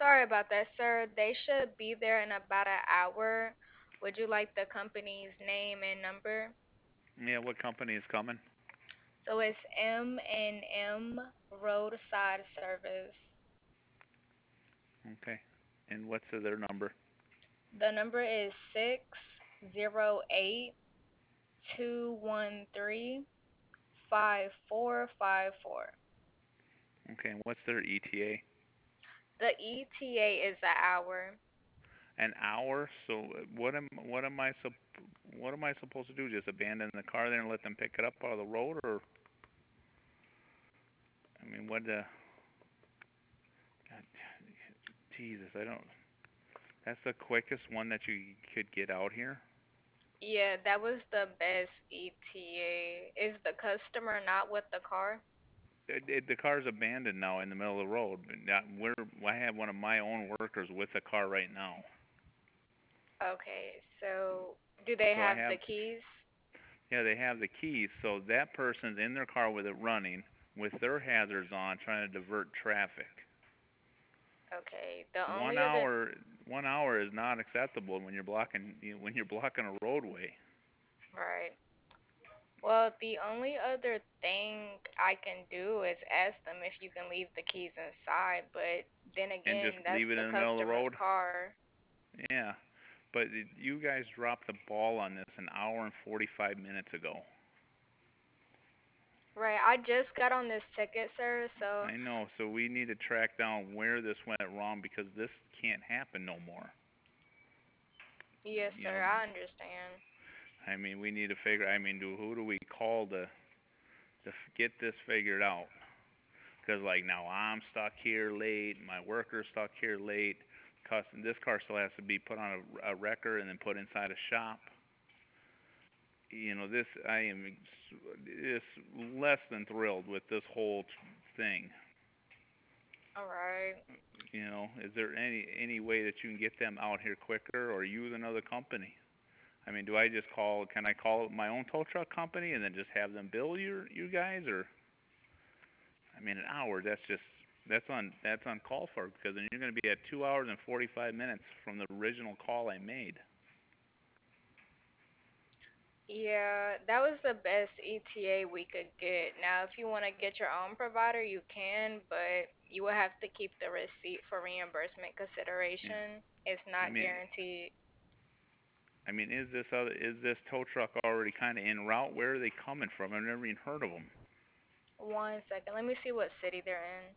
Sorry about that, sir. They should be there in about an hour. Would you like the company's name and number? Yeah, what company is coming? So it's M&M Roadside Service. Okay. And what's their number? The number is 608-213-5454. Okay, and what's their ETA? The ETA is an hour. An hour. So what am I supposed to do? Just abandon the car there and let them pick it up out of the road, or I mean, what the? God, Jesus, I don't. That's the quickest one that you could get out here. Yeah, that was the best ETA. Is the customer not with the car? The car's abandoned now in the middle of the road. I have one of my own workers with the car right now. Okay, so do they So I have have, the keys? yeah, they have the keys. So that person's in their car with it running, with their hazards on, trying to divert traffic. Okay, the One only other hour, 1 hour is not acceptable when you're blocking a roadway. right. Well, the only other thing I can do is ask them if you can leave the keys inside, but then And just again, leave that's it the in the middle of the customer's road. car. Yeah, but you guys dropped the ball on this an hour and 45 minutes ago. Right, I just got on this ticket, sir, so I know, so we need to track down where this went wrong because this can't happen no more. yes, You sir, know, I understand. I mean, we need to figure. I mean, who do we call to get this figured out? Because like now I'm stuck here late, my worker's stuck here late. This car still has to be put on a wrecker and then put inside a shop. This I am just less than thrilled with this whole thing. All right. Is there any way that you can get them out here quicker or use another company? I mean, do I just call? Can I call my own tow truck company and then just have them bill you guys? Or I mean, an hour. That's uncalled for because then you're going to be at 2 hours and 45 minutes from the original call I made. Yeah, that was the best ETA we could get. Now, if you want to get your own provider, you can, but you will have to keep the receipt for reimbursement Yeah. consideration. It's I not mean, guaranteed. is this tow truck already kind of en route? Where are they coming from? I've never even heard of them. 1 second. Let me see what city they're in.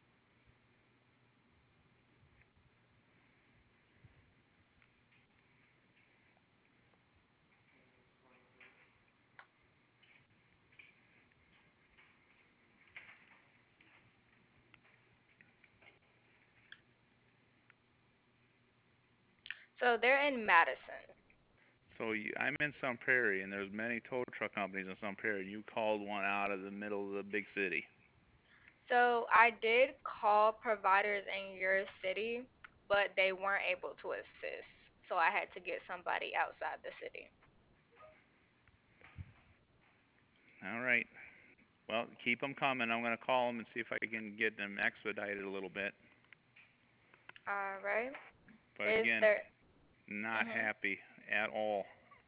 So they're in Madison. So I'm in Sun Prairie, and there's many tow truck companies in Sun Prairie. You called one out of the middle of the big city. So I did call providers in your city, but they weren't able to assist. So I had to get somebody outside the city. All right. Well, keep them coming. I'm going to call them and see if I can get them expedited a little bit. All right. But Is again, there? not Mhm. happy at all.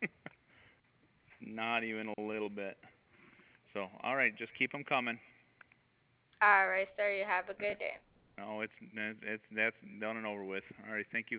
Not even a little bit. So, all right, just keep them coming. All right, sir. You have a good day. No, it's that's done and over with. All right, thank you